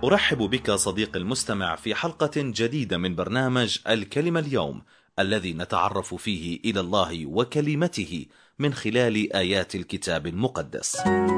أرحب بك صديقي المستمع في حلقة جديدة من برنامج الكلمة اليوم، الذي نتعرف فيه إلى الله وكلمته من خلال آيات الكتاب المقدس.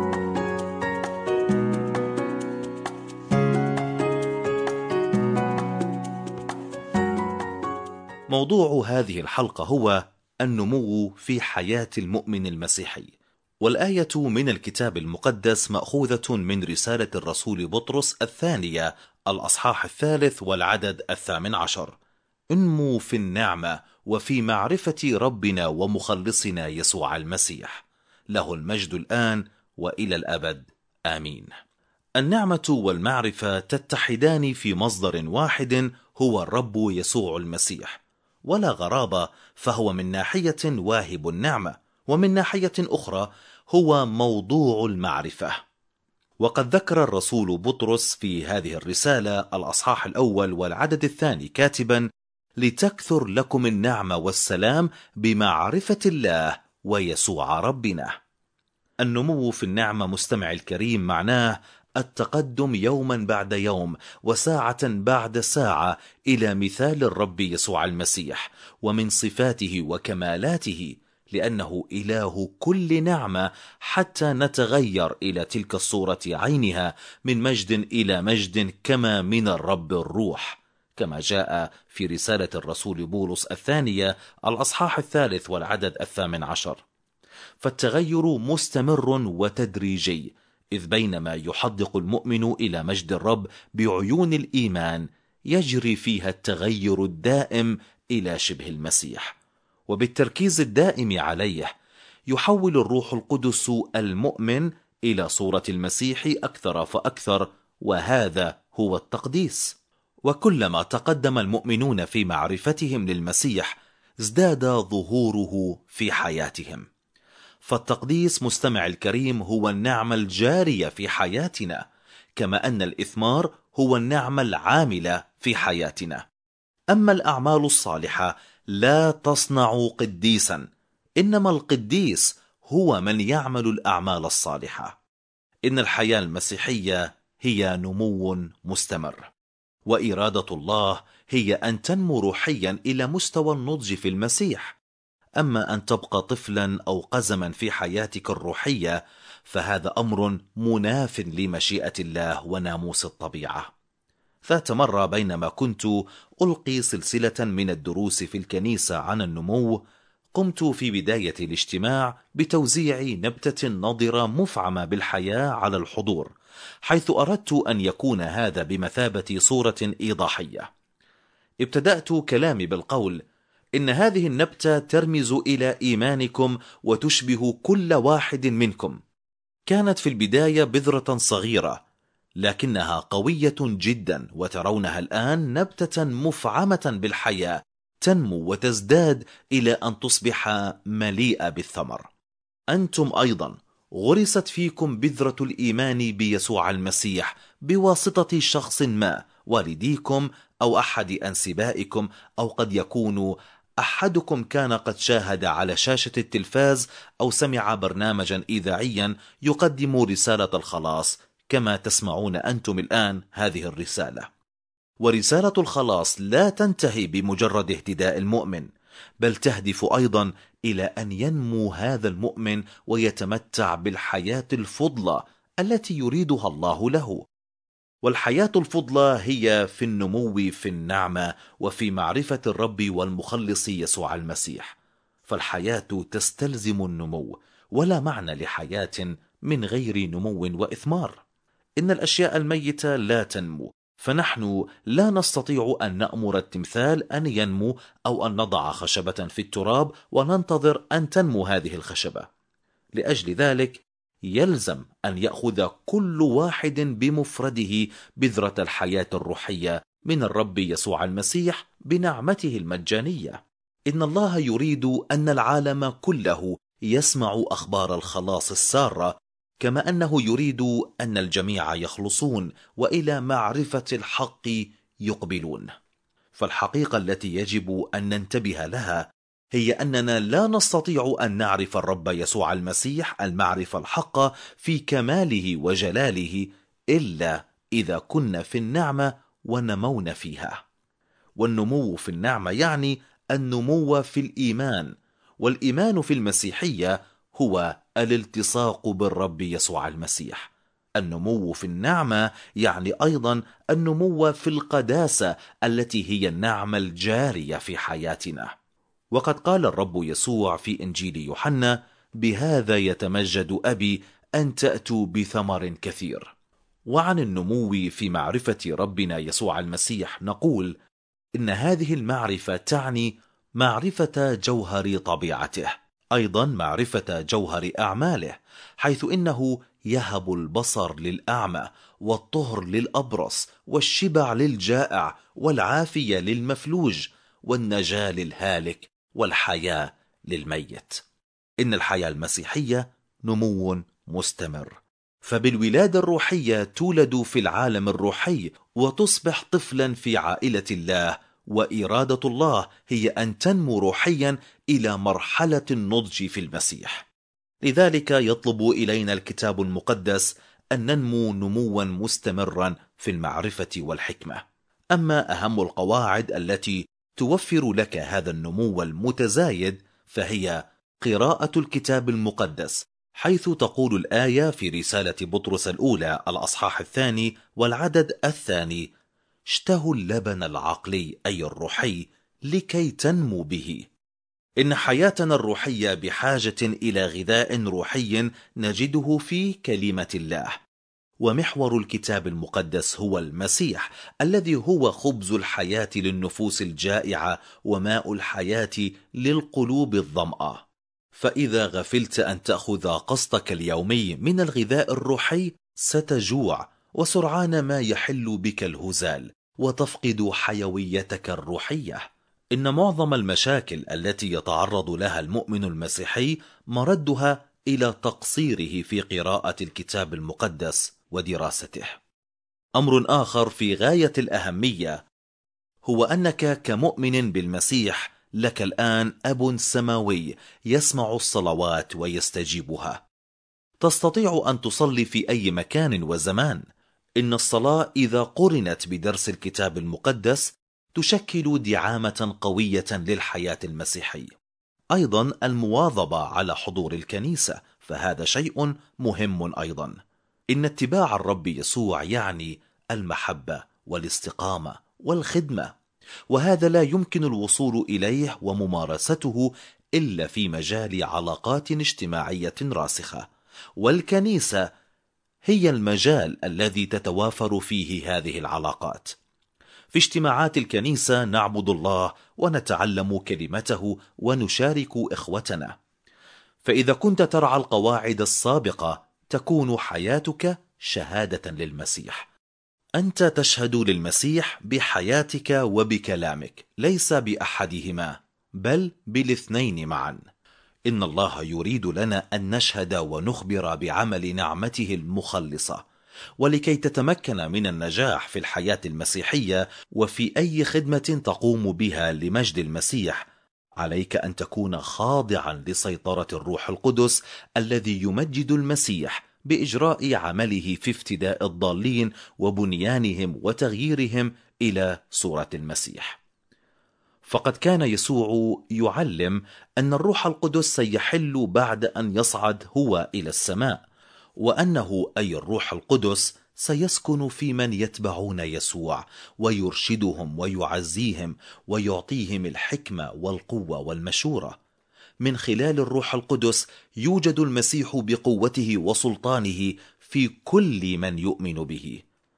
موضوع هذه الحلقة هو النمو في حياة المؤمن المسيحي، والآية من الكتاب المقدس مأخوذة من رسالة الرسول بطرس الثانية الأصحاح 3 والعدد 18. انموا في النعمة وفي معرفة ربنا ومخلصنا يسوع المسيح، له المجد الآن وإلى الأبد، آمين. النعمة والمعرفة تتحدان في مصدر واحد هو الرب يسوع المسيح، ولا غرابة، فهو من ناحية واهب النعمة، ومن ناحية أخرى هو موضوع المعرفة. وقد ذكر الرسول بطرس في هذه الرسالة الأصحاح الأول والعدد الثاني كاتبا: لتكثر لكم النعمة والسلام بمعرفة الله ويسوع ربنا. النمو في النعمة مستمع الكريم معناه التقدم يوما بعد يوم وساعة بعد ساعة إلى مثال الرب يسوع المسيح ومن صفاته وكمالاته، لأنه إله كل نعمة، حتى نتغير إلى تلك الصورة عينها من مجد إلى مجد كما من الرب الروح، كما جاء في رسالة الرسول بولس الثانية الأصحاح 3 والعدد 18. فالتغير مستمر وتدريجي، إذ بينما يحدق المؤمن إلى مجد الرب بعيون الإيمان، يجري فيها التغير الدائم إلى شبه المسيح، وبالتركيز الدائم عليه يحول الروح القدس المؤمن إلى صورة المسيح أكثر فأكثر، وهذا هو التقديس. وكلما تقدم المؤمنون في معرفتهم للمسيح ازداد ظهوره في حياتهم. فالتقديس مستمع الكريم هو النعمة الجارية في حياتنا، كما أن الإثمار هو النعمة العاملة في حياتنا. أما الأعمال الصالحة لا تصنع قديسا، إنما القديس هو من يعمل الأعمال الصالحة. إن الحياة المسيحية هي نمو مستمر، وإرادة الله هي أن تنمو روحيا إلى مستوى النضج في المسيح. أما أن تبقى طفلا أو قزما في حياتك الروحية فهذا أمر مناف لمشيئة الله وناموس الطبيعة. ذات مرة بينما كنت ألقي سلسلة من الدروس في الكنيسة عن النمو، قمت في بداية الاجتماع بتوزيع نبتة نضرة مفعمة بالحياة على الحضور، حيث أردت أن يكون هذا بمثابة صورة إيضاحية. ابتدأت كلامي بالقول: إن هذه النبتة ترمز إلى إيمانكم وتشبه كل واحد منكم. كانت في البداية بذرة صغيرة، لكنها قوية جدا، وترونها الآن نبتة مفعمة بالحياة تنمو وتزداد إلى أن تصبح مليئة بالثمر. أنتم أيضا غرست فيكم بذرة الإيمان بيسوع المسيح بواسطة شخص ما، والديكم أو أحد أنسبائكم، أو قد يكون أحدكم كان قد شاهد على شاشة التلفاز أو سمع برنامجا إذاعيا يقدم رسالة الخلاص، كما تسمعون أنتم الآن هذه الرسالة. ورسالة الخلاص لا تنتهي بمجرد اهتداء المؤمن، بل تهدف أيضا إلى أن ينمو هذا المؤمن ويتمتع بالحياة الفضلى التي يريدها الله له. والحياة الفضلى هي في النمو في النعمة وفي معرفة الرب والمخلص يسوع المسيح. فالحياة تستلزم النمو، ولا معنى لحياة من غير نمو وإثمار. إن الأشياء الميتة لا تنمو، فنحن لا نستطيع أن نأمر التمثال أن ينمو أو أن نضع خشبة في التراب وننتظر أن تنمو هذه الخشبة. لأجل ذلك يلزم أن يأخذ كل واحد بمفرده بذرة الحياة الروحية من الرب يسوع المسيح بنعمته المجانية. إن الله يريد أن العالم كله يسمع أخبار الخلاص السارة، كما أنه يريد أن الجميع يخلصون وإلى معرفة الحق يقبلون. فالحقيقة التي يجب أن ننتبه لها هي أننا لا نستطيع أن نعرف الرب يسوع المسيح المعرفة الحقة في كماله وجلاله إلا إذا كنا في النعمة ونمونا فيها. والنمو في النعمة يعني النمو في الإيمان، والإيمان في المسيحية هو الالتصاق بالرب يسوع المسيح. النمو في النعمة يعني أيضا النمو في القداسة التي هي النعمة الجارية في حياتنا. وقد قال الرب يسوع في إنجيل يوحنا: بهذا يتمجد أبي أن تأتوا بثمر كثير. وعن النمو في معرفة ربنا يسوع المسيح نقول إن هذه المعرفة تعني معرفة جوهر طبيعته، أيضا معرفة جوهر أعماله، حيث إنه يهب البصر للأعمى، والطهر للأبرص، والشبع للجائع، والعافية للمفلوج، والنجاة للهالك، والحياة للميت. إن الحياة المسيحية نمو مستمر، فبالولادة الروحية تولد في العالم الروحي وتصبح طفلا في عائلة الله، وإرادة الله هي أن تنمو روحيا إلى مرحلة النضج في المسيح. لذلك يطلب إلينا الكتاب المقدس أن ننمو نموا مستمرا في المعرفة والحكمة. أما أهم القواعد التي توفر لك هذا النمو المتزايد فهي قراءة الكتاب المقدس، حيث تقول الآية في رسالة بطرس الأولى الأصحاح 2 والعدد 2: اشتهوا اللبن العقلي أي الروحي لكي تنمو به. إن حياتنا الروحية بحاجة إلى غذاء روحي نجده في كلمة الله، ومحور الكتاب المقدس هو المسيح الذي هو خبز الحياة للنفوس الجائعة وماء الحياة للقلوب الظمأة. فإذا غفلت أن تأخذ قسطك اليومي من الغذاء الروحي ستجوع، وسرعان ما يحل بك الهزال وتفقد حيويتك الروحية. إن معظم المشاكل التي يتعرض لها المؤمن المسيحي مردها إلى تقصيره في قراءة الكتاب المقدس ودراسته. أمر آخر في غاية الأهمية هو أنك كمؤمن بالمسيح لك الآن أب سماوي يسمع الصلوات ويستجيبها. تستطيع أن تصلي في أي مكان وزمان. إن الصلاة إذا قرنت بدرس الكتاب المقدس تشكل دعامة قوية للحياة المسيحية. أيضا المواظبة على حضور الكنيسة، فهذا شيء مهم أيضا. إن اتباع الرب يسوع يعني المحبة والاستقامة والخدمة، وهذا لا يمكن الوصول إليه وممارسته إلا في مجال علاقات اجتماعية راسخة، والكنيسة هي المجال الذي تتوافر فيه هذه العلاقات. في اجتماعات الكنيسة نعبد الله ونتعلم كلمته ونشارك إخوتنا. فإذا كنت ترعى القواعد السابقة تكون حياتك شهادة للمسيح. أنت تشهد للمسيح بحياتك وبكلامك، ليس بأحدهما بل بالاثنين معا. إن الله يريد لنا أن نشهد ونخبر بعمل نعمته المخلصة. ولكي تتمكن من النجاح في الحياة المسيحية وفي أي خدمة تقوم بها لمجد المسيح، عليك أن تكون خاضعا لسيطرة الروح القدس الذي يمجد المسيح بإجراء عمله في افتداء الضالين وبنيانهم وتغييرهم إلى صورة المسيح. فقد كان يسوع يعلم أن الروح القدس سيحل بعد أن يصعد هو إلى السماء، وأنه أي الروح القدس سيسكن في من يتبعون يسوع ويرشدهم ويعزيهم ويعطيهم الحكمة والقوة والمشورة. من خلال الروح القدس يوجد المسيح بقوته وسلطانه في كل من يؤمن به.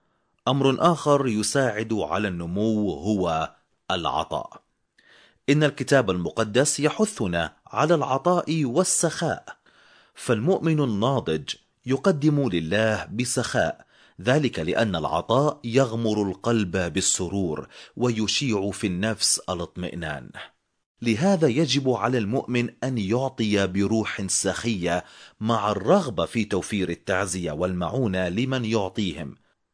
أمر آخر يساعد على النمو هو العطاء. إن الكتاب المقدس يحثنا على العطاء والسخاء، فالمؤمن الناضج يقدم لله بسخاء، ذلك لأن العطاء يغمر القلب بالسرور ويشيع في النفس الاطمئنان. لهذا يجب على المؤمن أن يعطي بروح سخية مع الرغبة في توفير التعزية والمعونة لمن يعطيهم،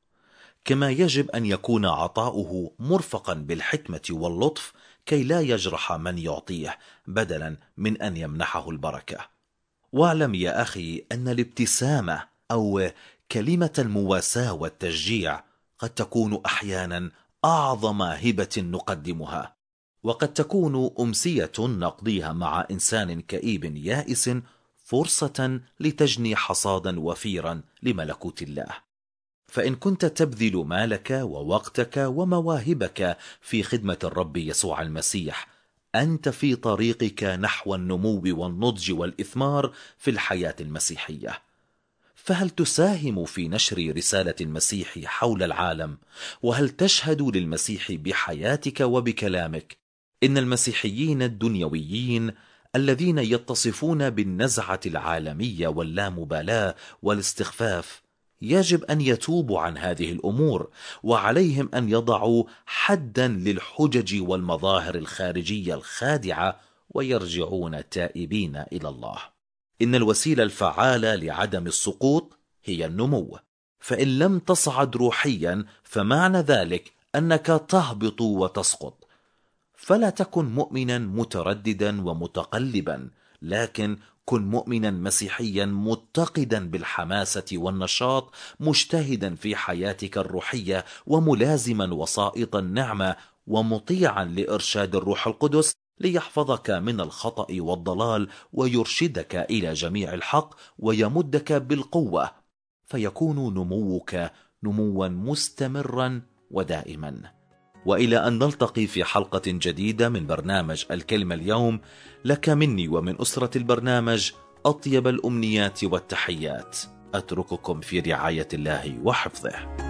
كما يجب أن يكون عطاؤه مرفقا بالحكمة واللطف كي لا يجرح من يعطيه بدلا من أن يمنحه البركة. واعلم يا أخي أن الابتسامة أو كلمة المواساة والتشجيع قد تكون أحيانا أعظم هبة نقدمها، وقد تكون أمسية نقضيها مع إنسان كئيب يائس فرصة لتجني حصادا وفيرا لملكوت الله. فإن كنت تبذل مالك ووقتك ومواهبك في خدمة الرب يسوع المسيح، أنت في طريقك نحو النمو والنضج والإثمار في الحياة المسيحية. فهل تساهم في نشر رسالة المسيح حول العالم؟ وهل تشهد للمسيح بحياتك وبكلامك؟ إن المسيحيين الدنيويين الذين يتصفون بالنزعة العالمية واللامبالاة والاستخفاف يجب أن يتوبوا عن هذه الأمور، وعليهم أن يضعوا حدا للحجج والمظاهر الخارجية الخادعة ويرجعون تائبين إلى الله. إن الوسيلة الفعالة لعدم السقوط هي النمو، فإن لم تصعد روحيا فمعنى ذلك أنك تهبط وتسقط. فلا تكن مؤمنا مترددا ومتقلبا، لكن كن مؤمنا مسيحيا متقدا بالحماسة والنشاط، مجتهدا في حياتك الروحية وملازما وسائط النعمة ومطيعا لإرشاد الروح القدس ليحفظك من الخطأ والضلال ويرشدك إلى جميع الحق ويمدك بالقوة، فيكون نموك نموا مستمرا ودائما. وإلى أن نلتقي في حلقة جديدة من برنامج الكلمة اليوم، لك مني ومن أسرة البرنامج أطيب الأمنيات والتحيات. أترككم في رعاية الله وحفظه.